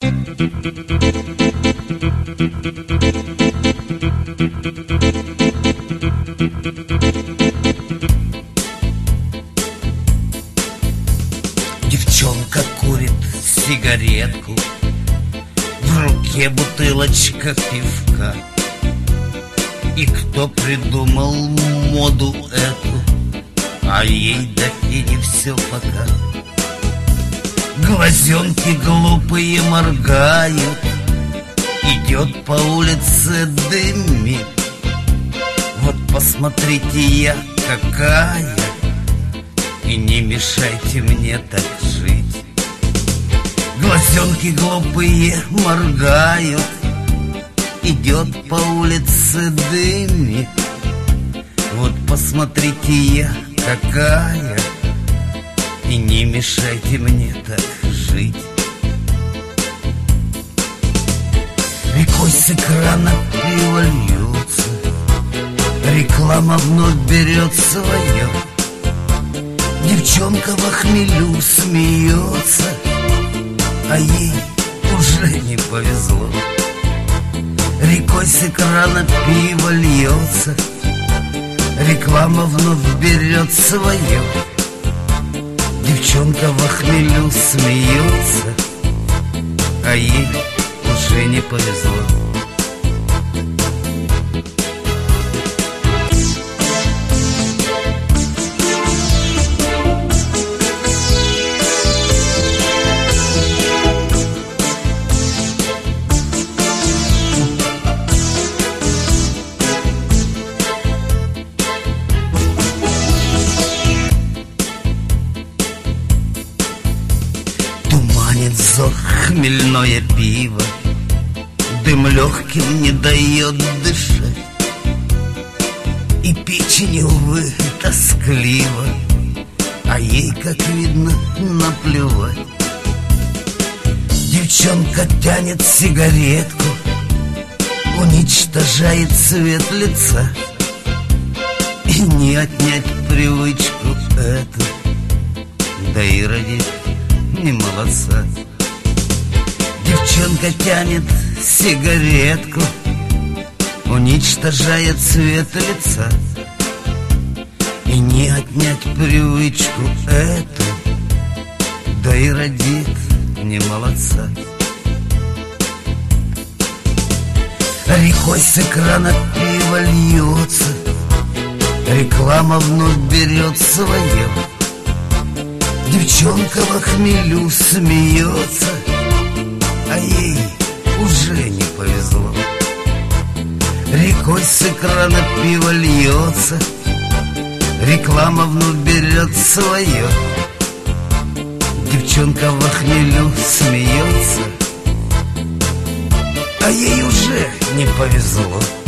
Девчонка курит сигаретку, в руке бутылочка пивка. И кто придумал моду эту, а ей да и не все пока. Глазенки глупые моргают, идет по улице дымит. Вот посмотрите я какая, и не мешайте мне так жить. Глазенки глупые моргают, идет по улице дымит. Вот посмотрите я какая, и не мешайте мне так жить. Рекой с экрана пиво льется, реклама вновь берет свое. Девчонка во хмелю смеется, а ей уже не повезло. Рекой с экрана пиво льется, реклама вновь берет свое. Девчонка во хмелю смеется, а ей уже не повезло. Туманит зор хмельное пиво, дым легким не дает дышать, и печень, увы, тоскливо, а ей, как видно, наплевать. Девчонка тянет сигаретку, уничтожает цвет лица, и не отнять привычку эту, да и родить не молодца. Девчонка тянет сигаретку, уничтожает цвет лица, и не отнять привычку эту, да и родит не молодца. Рекой с экрана пиво льется, реклама вновь берет свое. Девчонка во хмелю смеется, а ей уже не повезло. Рекой с экрана пиво льется, реклама вновь берет свое. Девчонка во хмелю смеется, а ей уже не повезло.